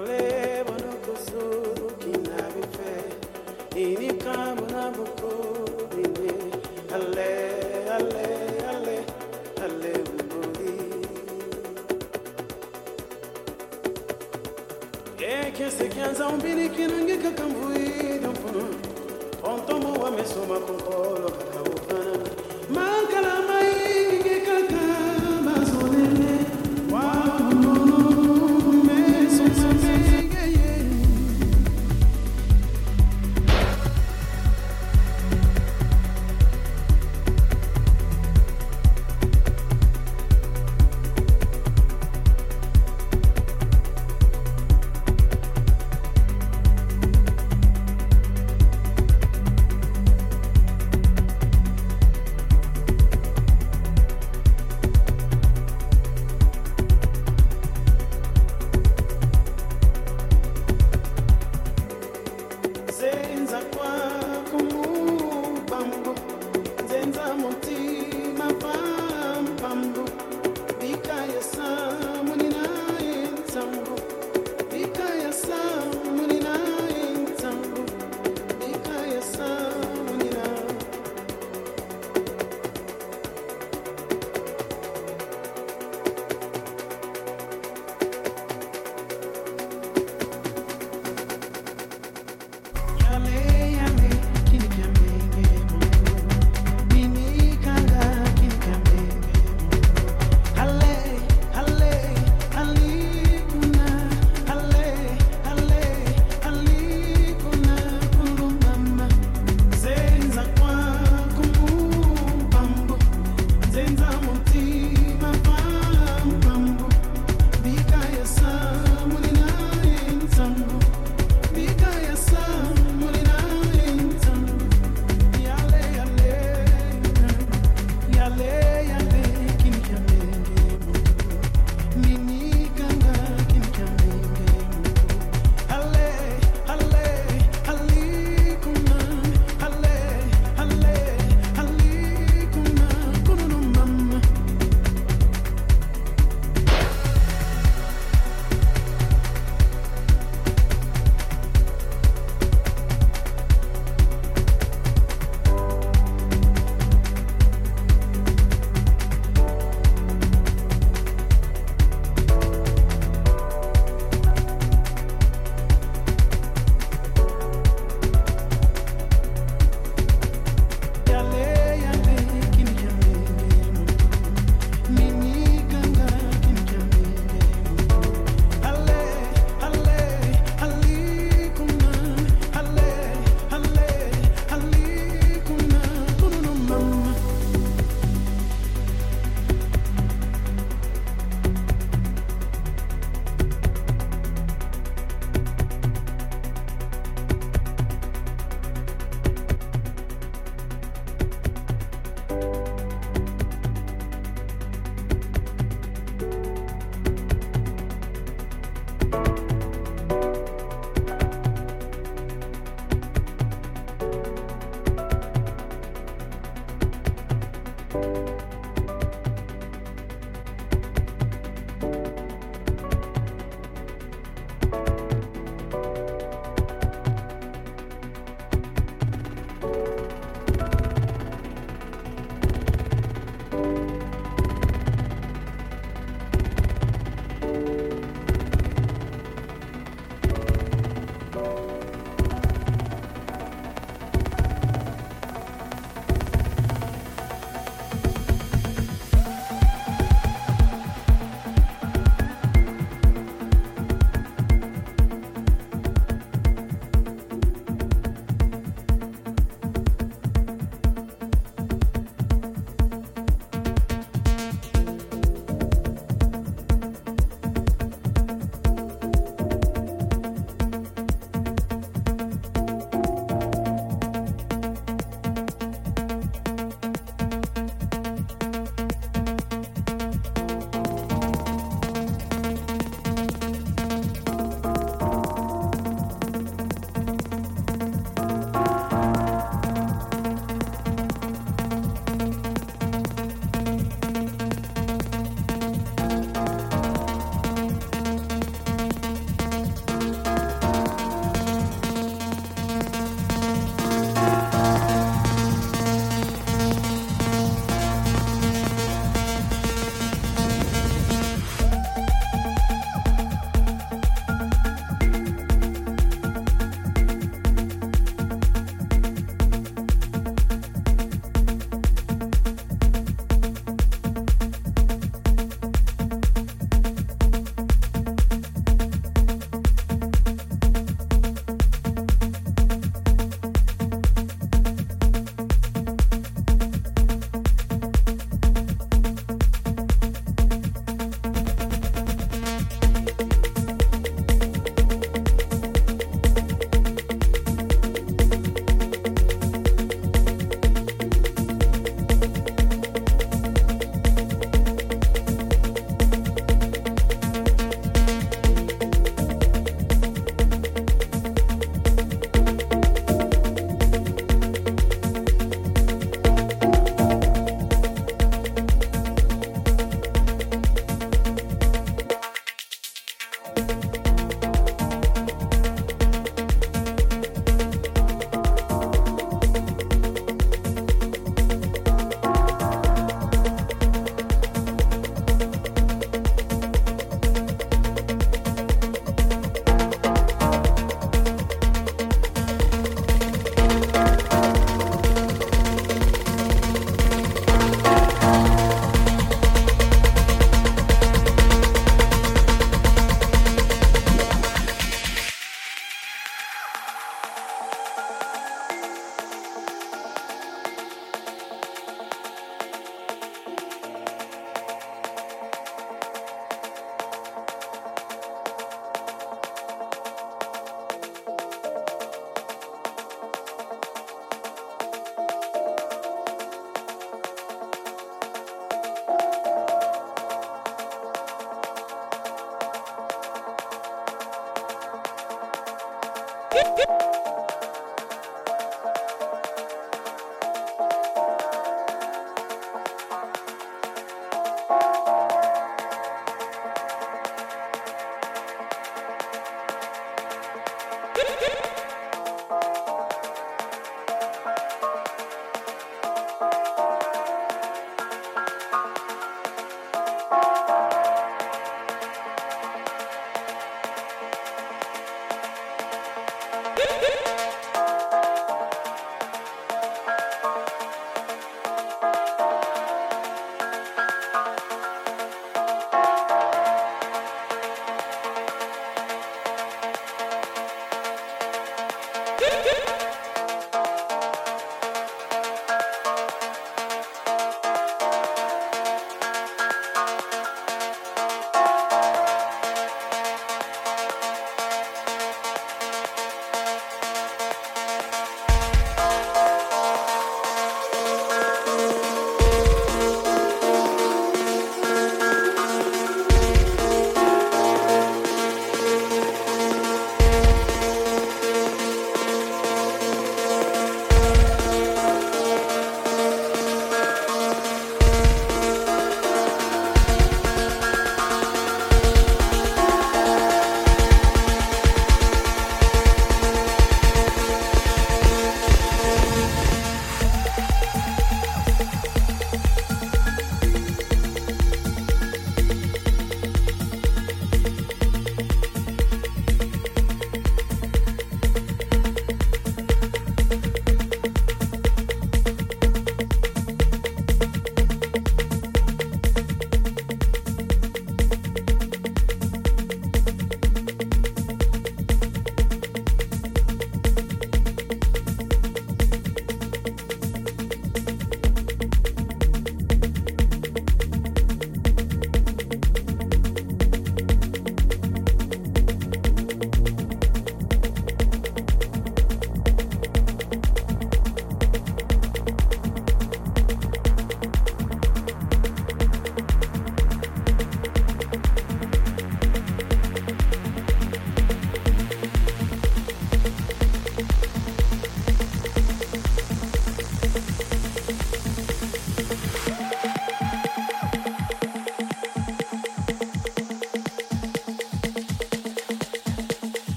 Ale bonokoso kinabife ini kamuna buko ine ale ale ale ale budi kese kyanza umbini kinange kakambui dampono ontomo wa mesoma kokolo kakawufana mankala mai kaka mazolele wa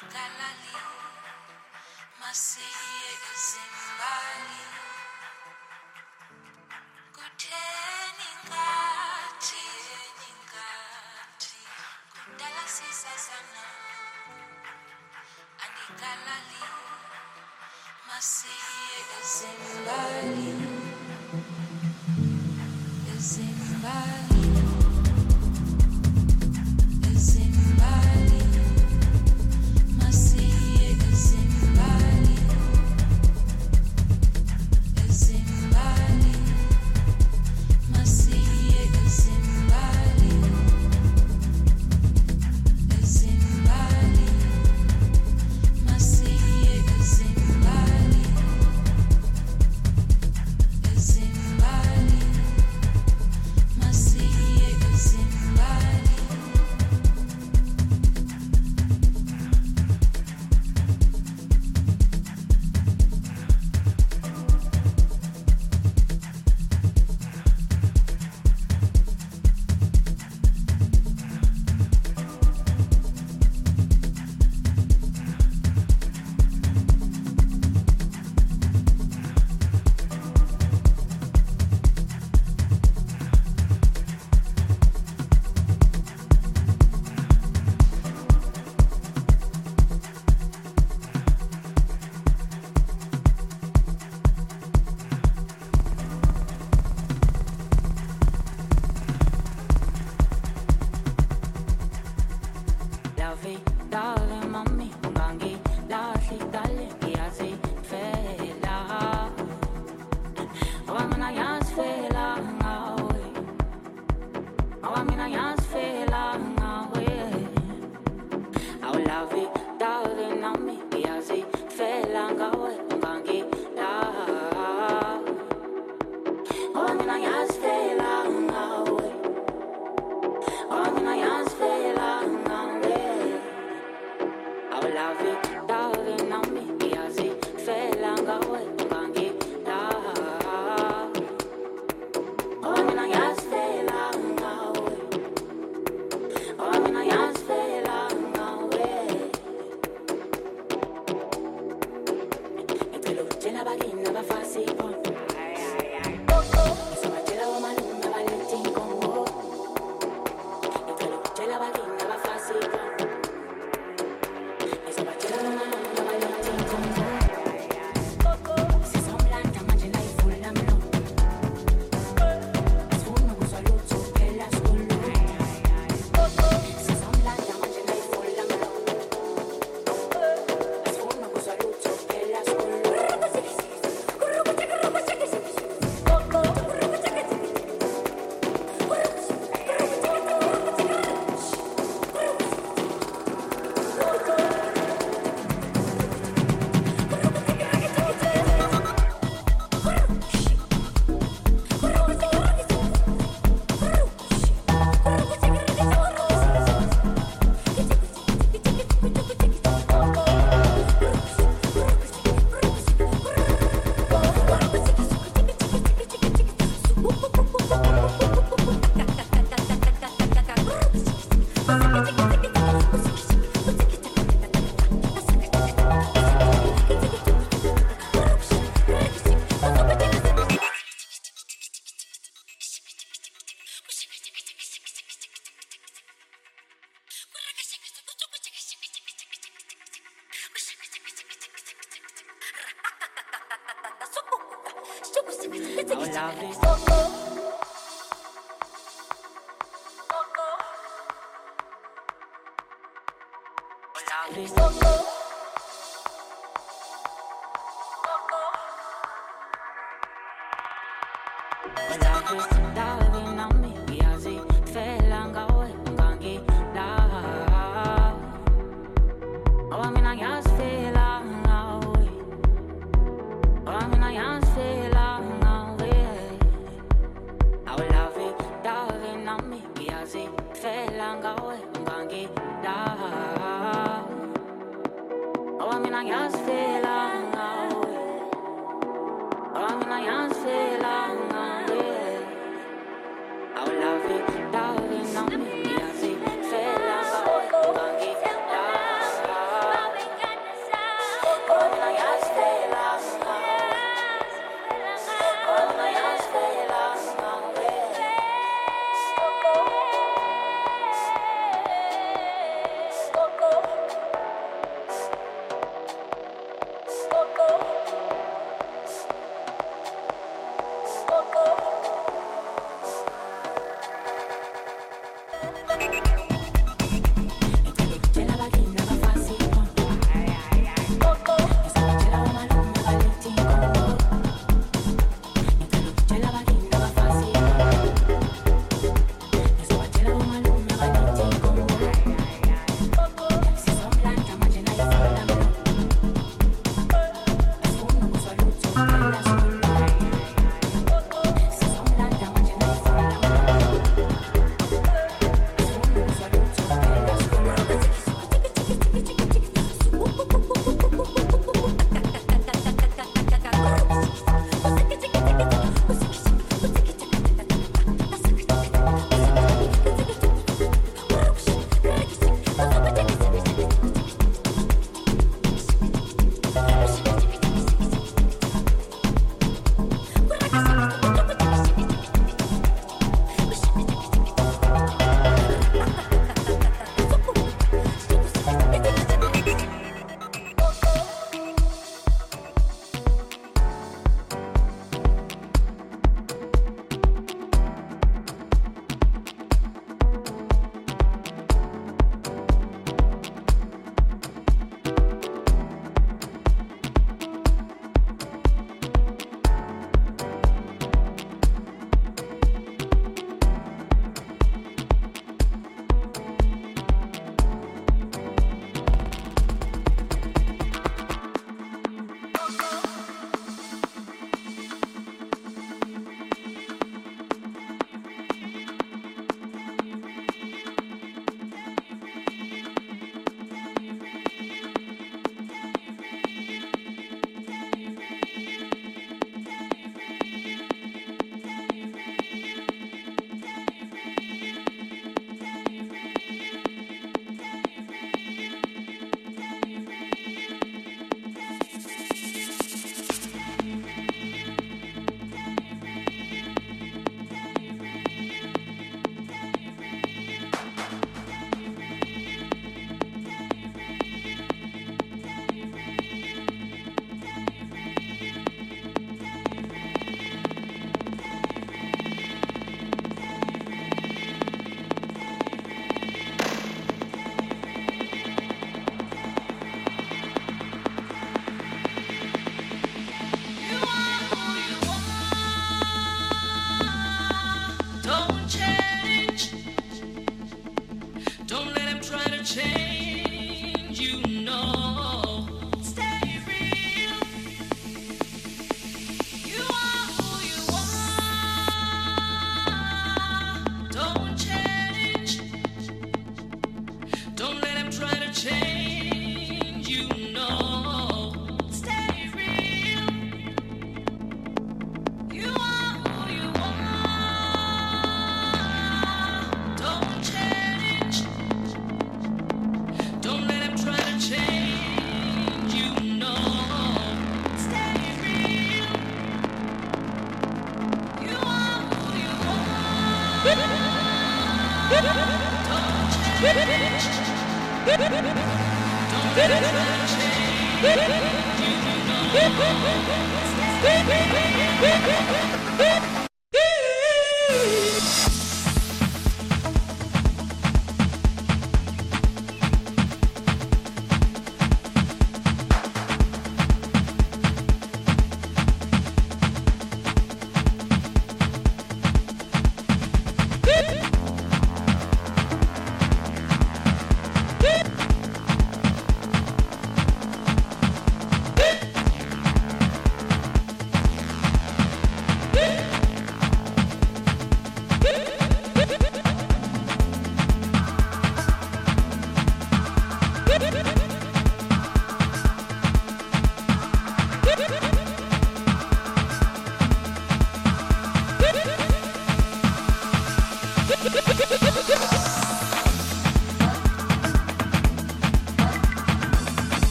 Andikalali masiye ezimbali kutheni ngathi kudala sisazana andikalali masiye ezimbali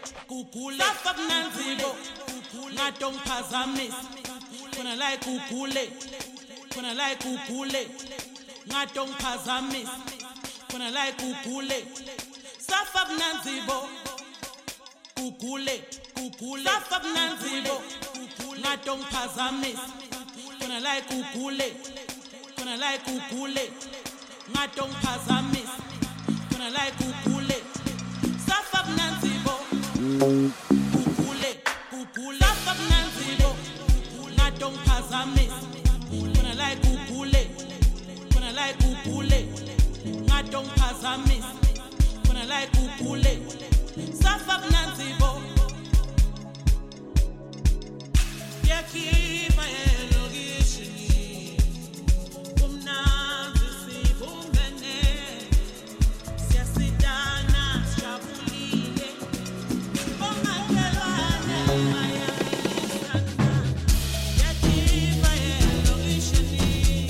Kukule Safa mnanzibo Ngadong pazamis Kuna lai kukule Kuna lai kukule Ngadong pazamis Kuna lai kukule Safa mnanzibo Kukule Safa mnanzibo Ngadong pazamis Kuna lai kukule Ngadong pazamis Kuna lai kukule Safa mnanzibo Kukule Safa mnanzibo Ngadong pazamis Kuna lai kukule Ngadong pazamis Kuna lai kukule Safa mnanzibo Yakiba elogishini Kumnanzi sibumene Siyasidana sijabulile Bongakelwane mayaisana Yakiba elogishini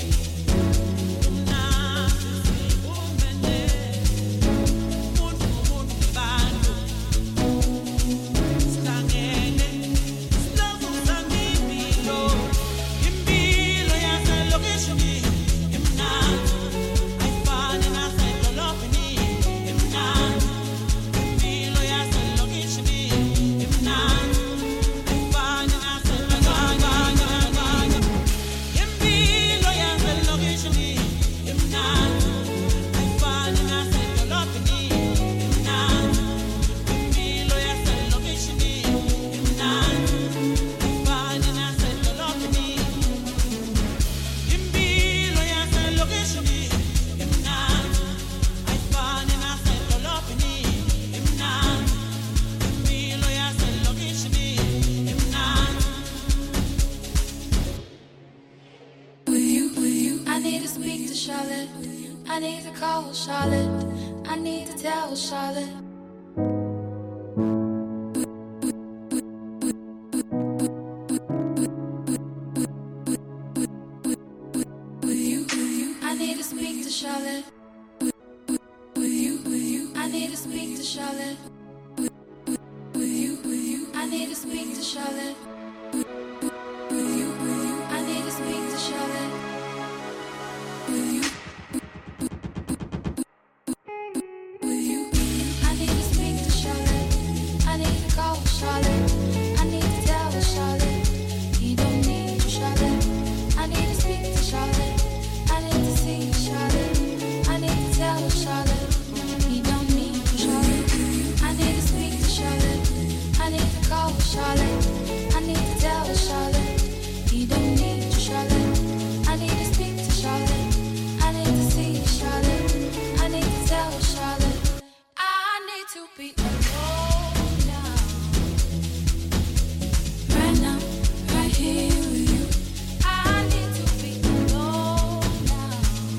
Kumnanzi sibumene Muntu bantu Stangene Slovu zangibilo Impilo yaselokishini Imnanzi Ayifane nasedolobheni Imnanzi Impilo yaselokishini Imnanzi Ayifane nasedolobheni Impilo yaselokishini Imnanzi Ayifane nasedolobheni Imnanzi Impilo yaselokishini Imnanzi Ayifane nasedolobheni Impilo yaselokishini Imnanzi Ayifane nasedolobheni Imnanzi Impilo yaselokishini Imnanzi I need to speak to Charlotte. I need to call Charlotte. I need to tell Charlotte. I need to speak to Charlotte. I need to speak to Charlotte. I need to speak to Charlotte. I need to speak to Charlotte. I need to speak to Charlotte. I need to call Charlotte. I need to tell Charlotte. He don't need you, Charlotte. I need to speak to Charlotte. I need to see Charlotte. I need to tell Charlotte. He don't need you, Charlotte. I need to speak to Charlotte. I need to call Charlotte. I need to tell Charlotte. He don't need you, Charlotte. I need to speak to Charlotte. I need to see Charlotte. I need to tell Charlotte. I need to be alone now. Right now, right here with you. I need to be alone now.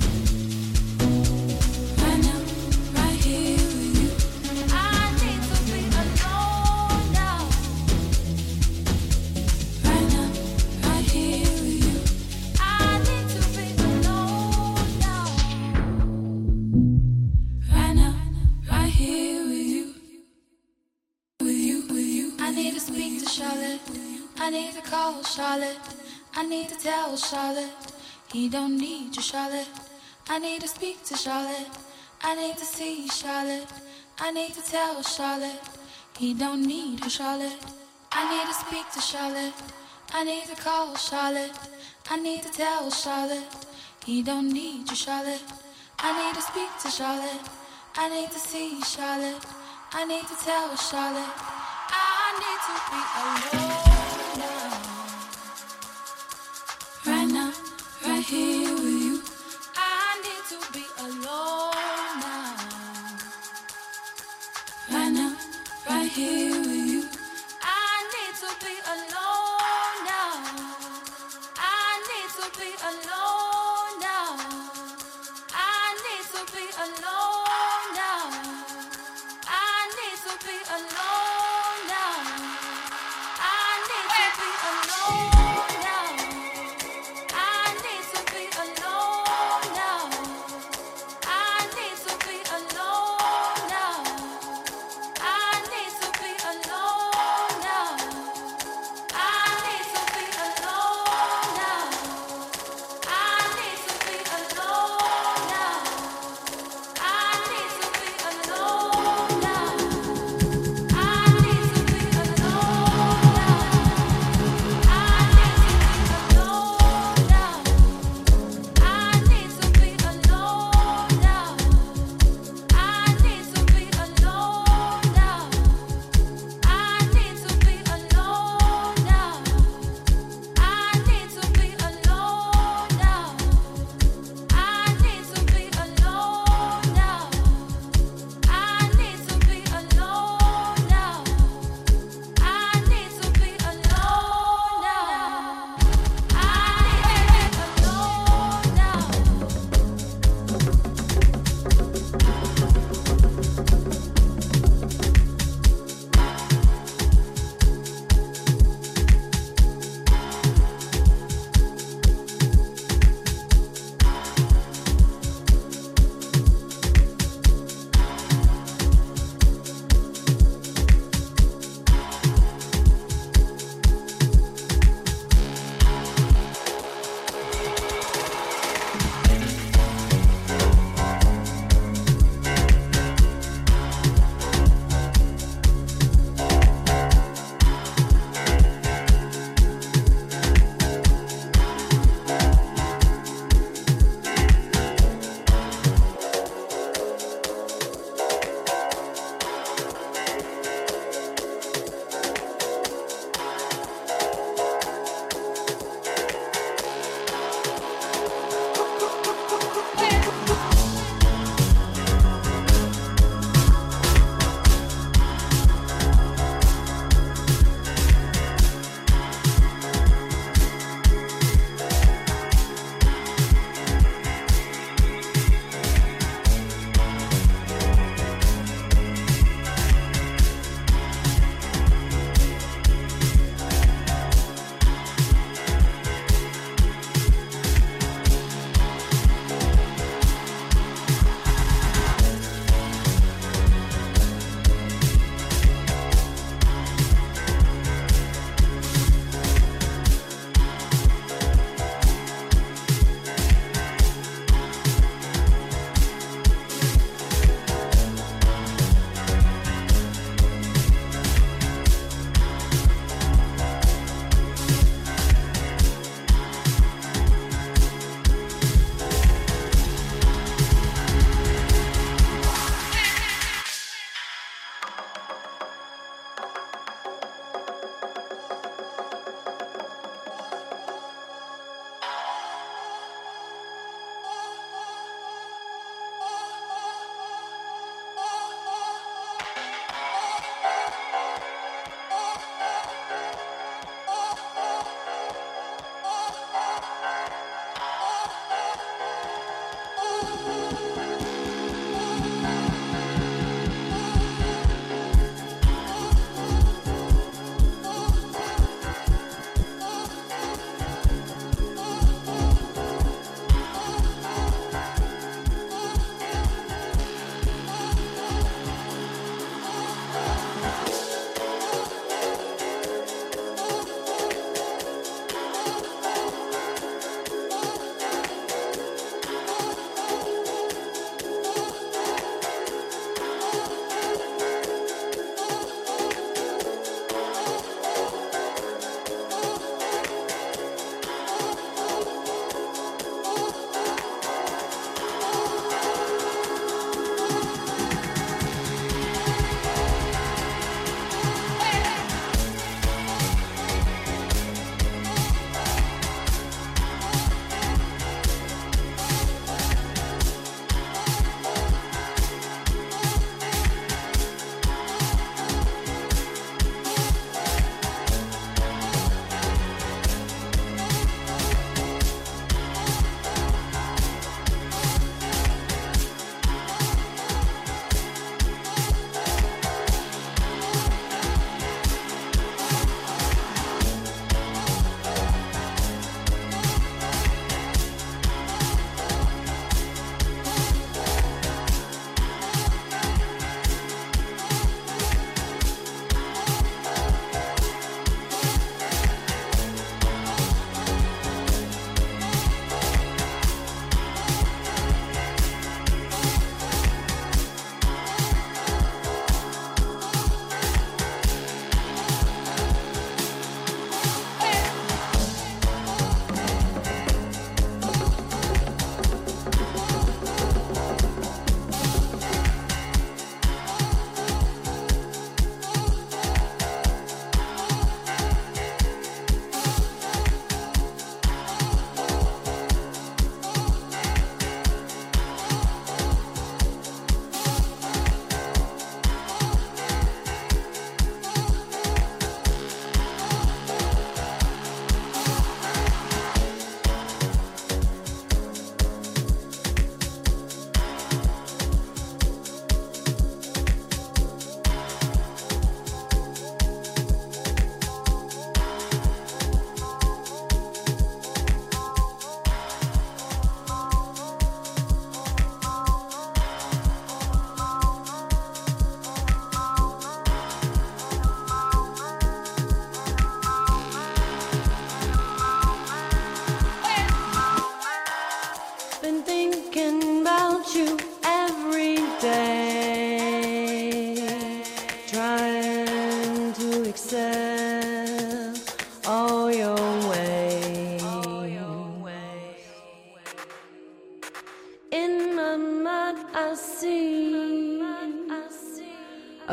Right now, right here with you. I need to be alone now. Right now, right here with you. I need to be alone now. Right now, right here with you. I need to speak to Charlotte. I need to call Charlotte. I need to tell Charlotte. He don't need you, Charlotte. I need to speak to Charlotte. I need to see Charlotte. I need to tell Charlotte. He don't need you, Charlotte. I need to speak to Charlotte. I need to call Charlotte. I need to tell Charlotte. He don't need you, Charlotte. I need to speak to Charlotte. I need to see Charlotte. I need to tell Charlotte. I need to be alone now. Right now, right here with you. I need to be alone now. Right now, right here with you. I need to be alone now. I need to be alone now. I need to be alone now. I need to be alone now. I need to be alone now. I need to be alone now. I need to be alone now. I need to be alone.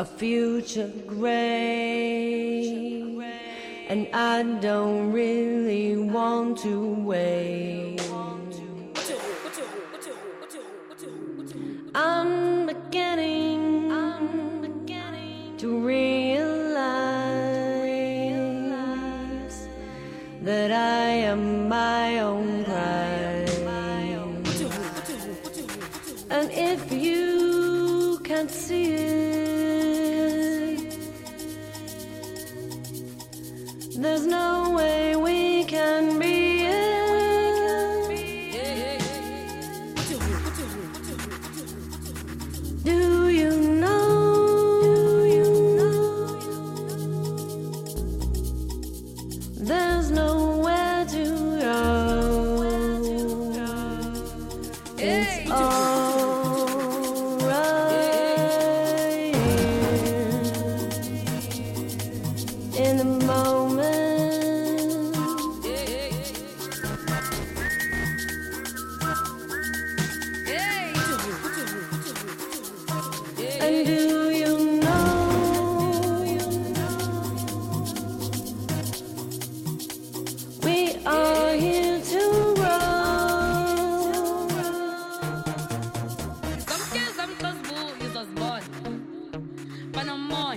a future gray, and I don't really want to wait. I'm beginning to realize that I am my own pride. And if you can't see it, there's no way we can be it. Do you know? There's nowhere to go. It's all right in the moment. And do you know? We are here to grow. Some kids, some close boo, you just born. Panamoy.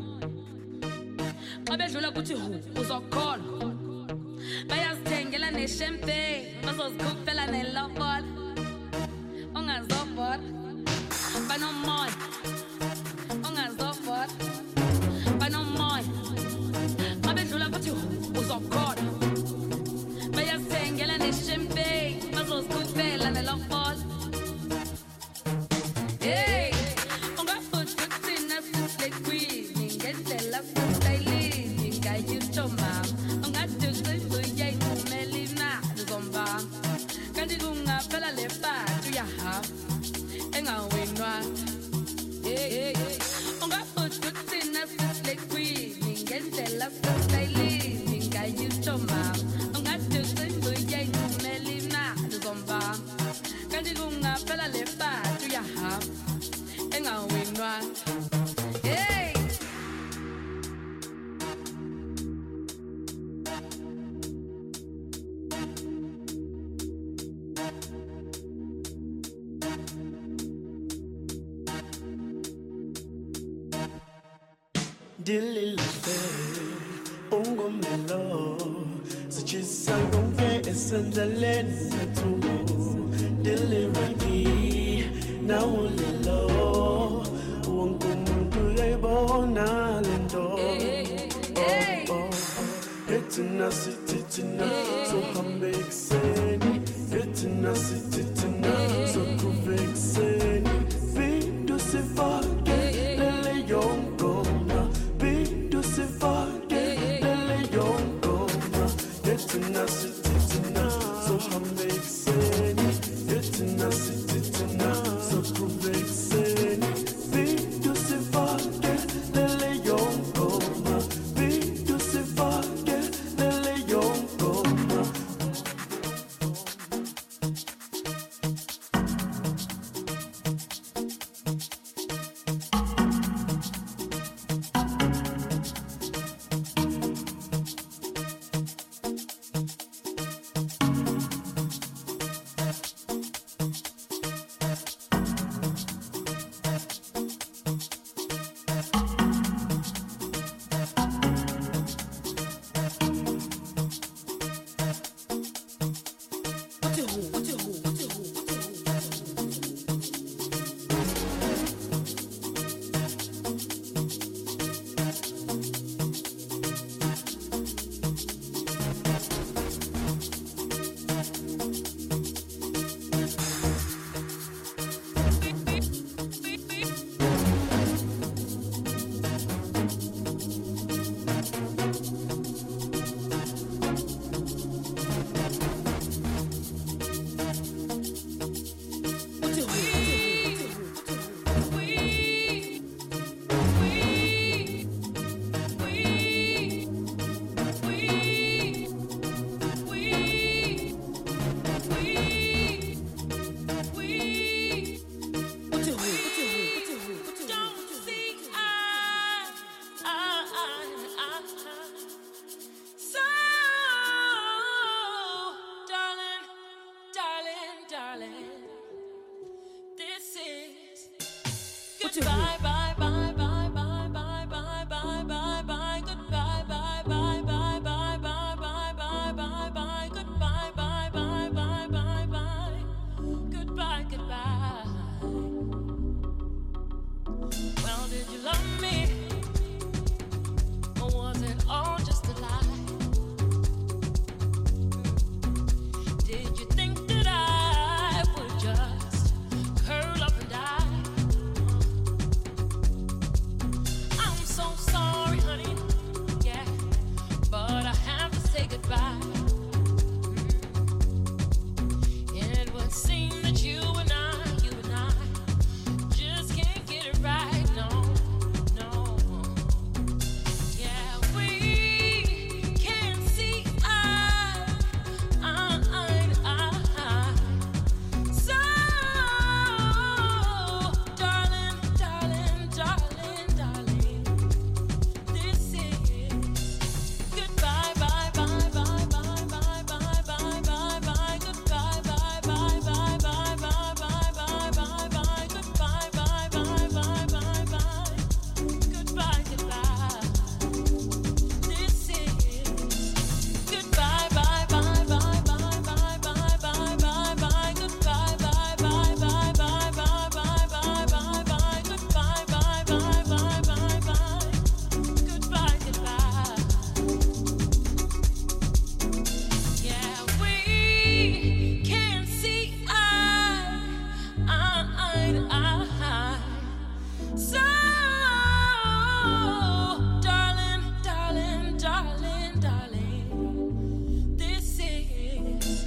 Abejula kuti hu, uzokol. Bayazithengela ne-champagne, bazozikhuphela ne-local. Ungazobot. Panamoy. Ungazobot. Panamoy. Abejula kuti hu, uzokol. Bayazithengela ne-champagne, bazozikhuphela ne-local. Hey, ungaphuthi thina sisilekwini ngendlela sisayilini ngayitsho mama. Ungaduka ibuye iphumele imali zombanga. Kanti kungaphela le pati uyahamba engawinwa. Hey, ungaphuthi thina sisilekwini ngendlela sisayilini ngayitsho mama. Ungaduka ibuye iphumele imali zombanga. Kanti kungaphela le pati uyahamba engawinwa. Hey, Dililise, ungumelo, sichisa konke esendleleni sethu. Diliregi, nawulilo, wonke umuntu uyayibona lento. Ethina sithi thina, sohambe ekuseni. Ethina sithi thina, soqhube ekuseni. Bintu sifake lele yongoma, bintu sifake lele yongoma. Ethina sithi thina, sohambe ekuseni. Ethina sithi thina, soqhube ekuseni. Bintu sifake lele yongoma, bintu sifake lele yongoma. So, darling, darling, darling, this is goodbye, bye, bye, bye, bye, bye, bye, bye, bye, bye, goodbye, bye, bye, bye, bye, bye, bye, bye, bye, bye, goodbye, bye, bye, bye, bye, bye, goodbye, goodbye. Well, did you love me? Or was it all just a lie? Did you think that I would just curl up and die? I'm so sorry, honey, yeah, but I have to say goodbye. It would seem that you and I just can't get it right, no, no. Yeah, we can't see eye to eye. So, darling, darling, darling, darling, this is goodbye, bye, bye, bye, bye, bye, bye, bye, bye, bye, goodbye, bye, bye, bye, bye, bye, bye, bye, bye, bye, goodbye, bye, bye, bye, bye, bye, goodbye, goodbye. This is goodbye, bye, bye, bye, bye, bye, bye, bye, bye, bye, goodbye, bye, bye, bye, bye, bye, bye, bye, bye, bye, goodbye, bye, bye, bye, bye, bye, goodbye, goodbye. Yeah, we can't see eye to eye. So, darling, darling, darling, darling, this is